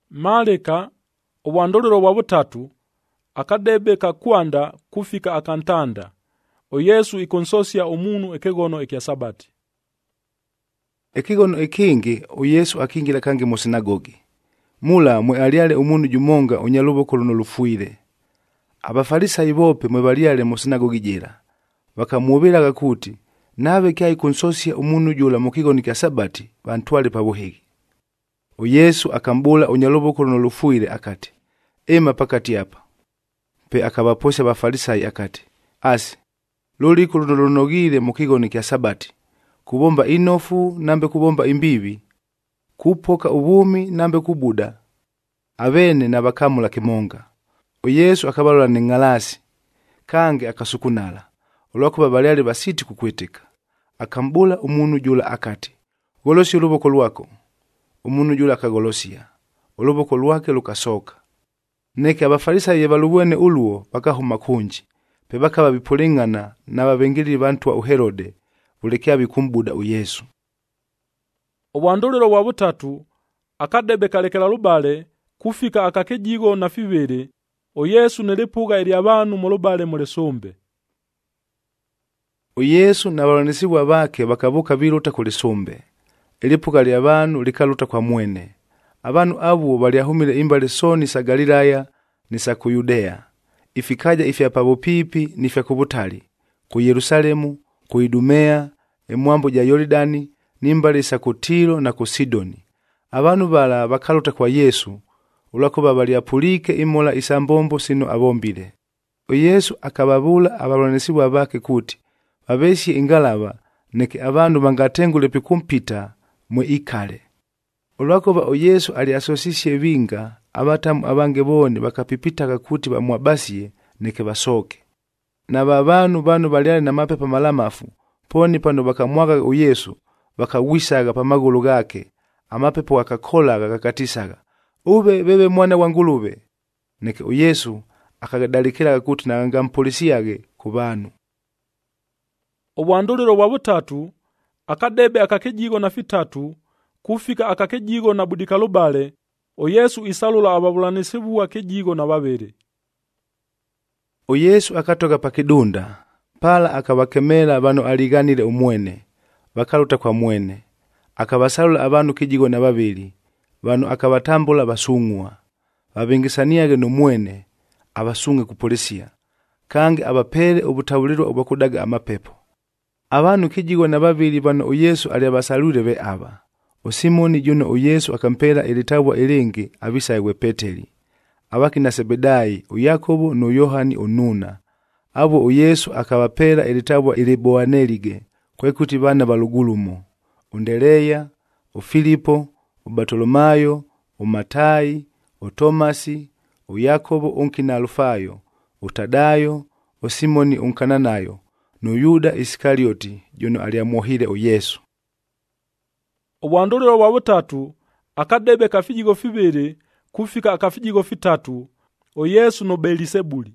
Maleka obwandolero bwa butatu akadebe kakwanda kufika akantanda Yesu ikonsosya omunu ekegono ekya sabati. Ekigono ekingi Yesu akingira kangi mu sinagogi. Mula mwe aliale omunu jumonga onyaluboko luno lufuire. Abafarisayi bope mwe baliale mu sinagogi jera. Bakamubiraga kuti nabe kya ikonsosya omunu jula mu kigono kya sabati bantwale pabuhigi. Yesu akambula onyaluboko luno lufuire akati, "Ema pakati apa." Pe akabaposya abafarisayi akati, "Asi loli luno lunogire mu kigono kya sabati, kubomba inofu nambe kubomba imbibi, kupoka ubumi nambe kubuda." Abene nabakamula kimonga. Yesu akabalola ningalasi kange akasukunala. Olwakuba baliali basiti kukweteka. Akambula umunu jula akati, "Golosi uluboko lwako." Umunu jula akagolosia. Uluboko lwake lukasoka. Neke abafarisayi balubwene uluo bakahuma kunji. Pe bakaba bipulingana na babengiri bantu wa Herode bulekya bikumbuda Yesu. Obwandolero bwa butatu akadebe kalekela lubale kufika akakejigo na fibere Yesu nelipuga eri abantu mu lubale mulesombe. Yesu na balonesibwa bake bakabuka biruta kulisombe. Elipuga lya abantu likaluta kwa mwene. Abantu abo baliahumile imbale soni sa Galilaya ni sa ku Yudea. Ifikaja ifya pabupipi ni fya kubutali. Ku Yerusalemu, ku Idumea, emwambo ja Yordani, nimbale sa ku Tiro na ku Sidoni. Abantu bala bakaluta kwa Yesu, ulwakuba baliapulike imola isambombo sino abombile. Yesu akababula abalonesibwa bake kuti babesye ingalaba neke abantu bangatengule pikumpita mwe ikale. Olwakuba Yesu aliasosisye binga abatamu abange bone bakapipitaka kuti bamwabasiye neke basoke. Na babanu baliali na mapepa malamafu poni pano bakamwaga Yesu bakawisaga pa magulu gake amapepo akakolaga kakatisaga, "Ube bebe mwana wa ngulube." Neke Yesu akagadalikira kuti nanga mpolisiage ku bantu. Obwandolero bwa butatu akadebe akakejigo na fitatu kufika akakejigo na budika lubale Yesu isalula ababulanisibu akejigo na babere. Yesu akatoka pakidunda pala akabakemela bano aliganire umwene bakaluta kwa mwene. Akabasalula abantu kijigo na babiri bano akabatambula basungwa babengisaniage no mwene abasunge ku polisia kange abapele obutabulirwa obakudaga amapepo. Abantu kijigo na babiri bano Yesu aliabasalule be aba. Simoni juno Yesu akampela elitabwa elingi abisaye Peteri. Abakina Sebedai, Yakobo no Yohani onuna. Abo Yesu akabapela elitabwa Boanerige, kwekuti bana balugulumo. Ndeleya, Filipo, Bartolomayo, Matai, Tomasi, Yakobo onkina Alufayo, Tadayo, Simoni onkananayo, no Yuda Iskarioti juno aliamuhile Yesu. Obwandolero bwa butatu akadebe kafijigo fibere kufika akafijigo fitatu Yesu no Belisebuli.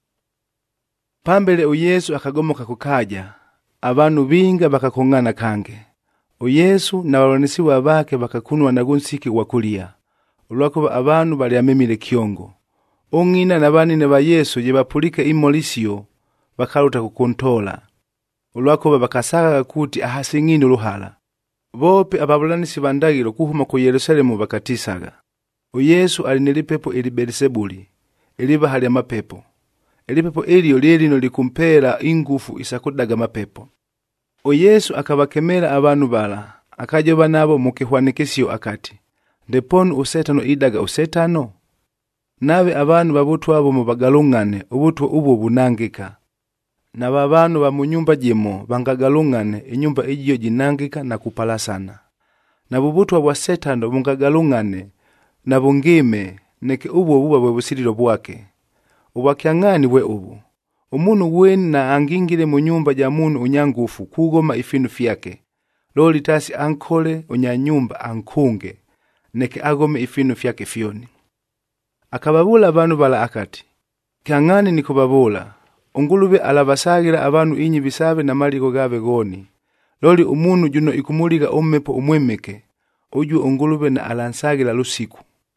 Pambele Yesu akagomoka kukaja abantu binga bakakongana kange. Yesu na balonesiwa bake bakakunwa na gunsiki wa kulia. Olwakuba abantu baliamemile kiongo. Ongina na banine ba Yesu je bapulike imolisio bakaluta kukontola. Olwakuba bakasaga kuti ahasingino luhala. Bope ababulanisi bandagiro kuhuma ku Yerusalemu bakatisaga. Yesu alinelipepo eli Belisebuli, eliba hali amapepo. Elipepo elio lelino likumpera ingufu isakudaga mapepo. Yesu akabakemela abantu bala, akajoba nabo mukihwanikisio akati, "Ndeponu usetano idaga usetano?" Nabe abantu babutwa abo mubagalungane ubutwa ubo bunangika. Na babanu ba munyumba jemo bangagalungane inyumba ijiyo jinangika na kupalasana. Na bubutwa bwa setano bungagalungane na bungime neke ubo buba bwe busililo bwake. Ubakyangani we ubu. Umunu weni na angingile mu nyumba ja munu unyangufu kugoma ifinu fyake. Loli tasi ankole unyanyumba ankunge neke agome ifinu fyake fioni. Akababula abantu bala akati, "Kyangani nikubabula. Ungulube alabasagira abantu inyi bisabe na maliko gabe goni. Loli umunu juno ikumuliga ommepo umwemeke, uju ungulube na alansagira lusiku.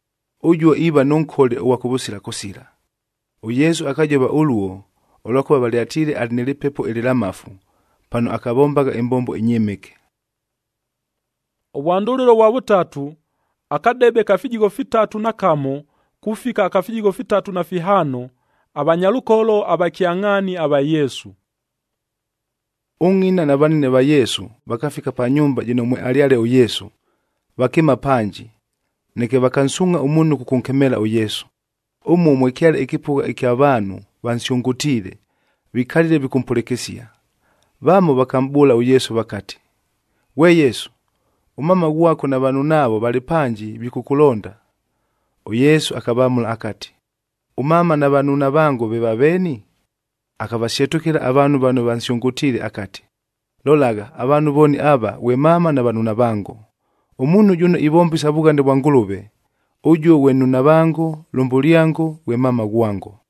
ujuo iba nunkhole uwakubusila kusila. Yesu akajoba uluo olwakuba baliatile ali nilipepo elilamafu pano akabombaga imbombo inyemeke. Obwanduliro wa butatu akadebe kafijigo fitatu na kamo kufika akafijigo fitatu na fihano abanyalukolo abakiang'ani aba Yesu. Ung'ina na banine ba Yesu bakafika pa nyumba jinomwe aliale Yesu bakima panji neke bakansunga umundu kukunkemela Yesu. Umumwe kyale ikipuga iky'abantu bansyungutile bikalile bikumpulekesia. Bamo bakambula Yesu bakati, "We Yesu, umama wako na banu nabo bali panji bikukulonda." Yesu akabamula akati, "Umama na banu nabango bebabeni?" Akabashetukira abantu bano bansyungutile akati, "Lolaga abantu boni aba we mama na banu nabango. Umuntu juno ibombisa bugande bwa ngulube, ujuo wenu nabango, lumbu lyango, we mama wango."